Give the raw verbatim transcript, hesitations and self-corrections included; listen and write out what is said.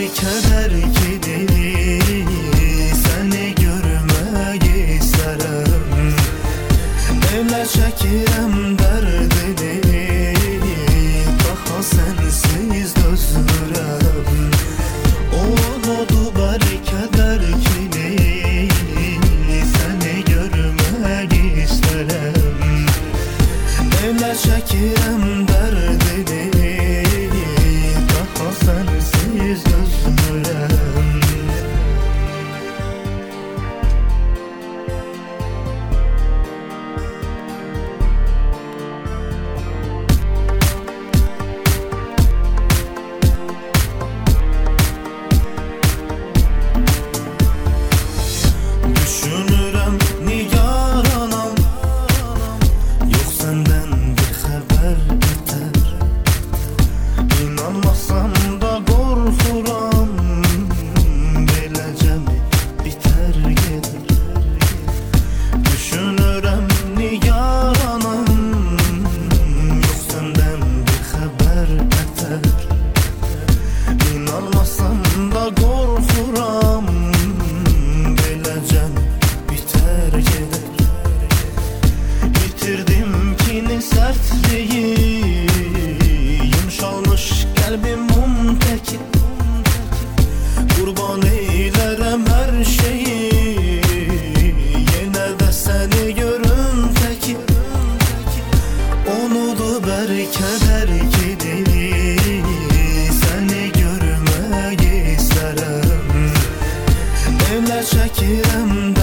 keder kedi, seni görmek isterim. Evler çekirem derdini, daha sensiz dözürem. Oğludu bari keder kedi, seni görmek isterim. Evler çekirem derdini, daha sensiz dözürem. Düşünürem nigar anam, yok senden bir haber beter. İnanmasam da korkuram, beləcə mi biter gelir. Düşünürem nigar anam, yok senden bir haber beter. İnanmasam da korkuram, beləcə mi biter gelir. Bitirdim kini sertliği, yumşalmış kalbim mum teki. Kurban eylerem her şeyi, yine de seni görüm teki. Onudu beri keder kedi, seni görmek isterim. Evler çekirem